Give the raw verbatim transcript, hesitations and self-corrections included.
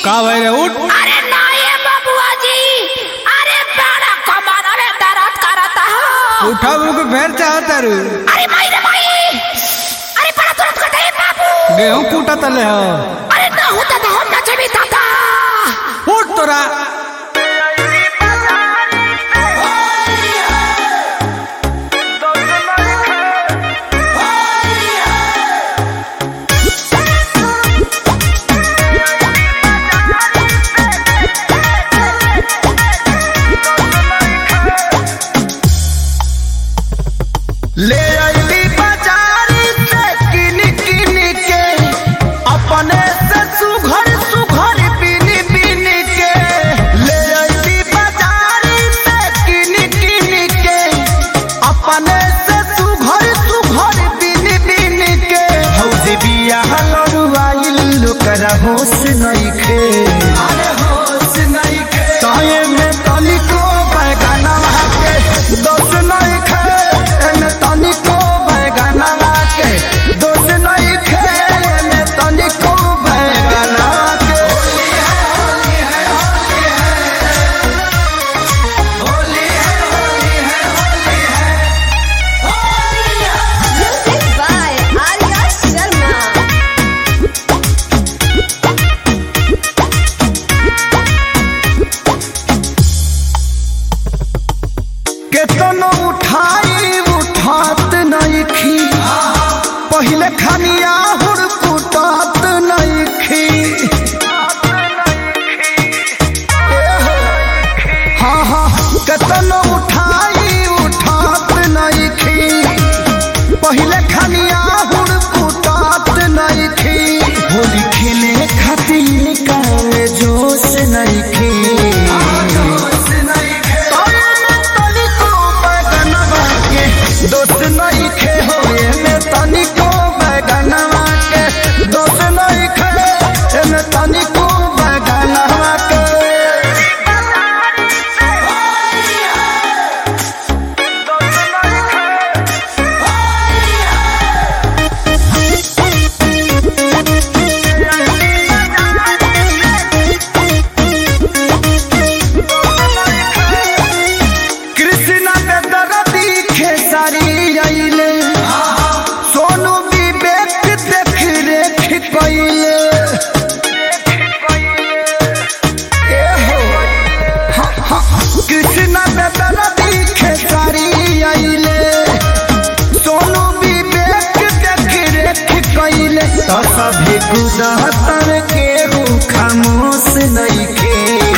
का भाई रे उठ। अरे नाये बबुआ जी, अरे बड़ा कमर में दर्द करता है। उठा मुझको फेर चाहता रू। अरे माई रे माई, अरे बड़ा दर्द करता है बाबू। गेहूं कूटा तले हो। अरे ना होता तो हम नचे भी था। उठ तोरा। ले आईली बाजारी से किन किन के अपने से सुघर सुघर बिन बिन के। ले आईली बाजारी से किन किन के अपने से सुघर सुघर बिन बिन के। हौजी बिया हलरुआइल लोकरा होश नइखे। अरे होश नइखे ताये में तनिको बैगाना के दोष नइखे। तनिको बैगना के दोष नहीं खेले तनिको बैगना के। होली है होली है होली है होली है होली है होली है होली है। Music by Arya Sharma. केतनो उठाई उठात नइखी पहिले खनिया हुड़कुटात नइखी। हाँ हाँ केतनो उठाई उठात नइखी पहिले खनिया हुड़कुटात नइखी। होली खेले खातिर काले जोश नइखी। दोस्त नहीं खे होए में तनिको बैगनवा के दोस्त नहीं खे में तनिको बैगनवा के। कृष्णा के दरदी खेसारी आइले सोनू विवेक देख रेख कइले। कृष्णा के दरदी खेसारी आइले सोनू विवेक देख रेख कइले। तो सभी गुदहतर के खामोश नइखे।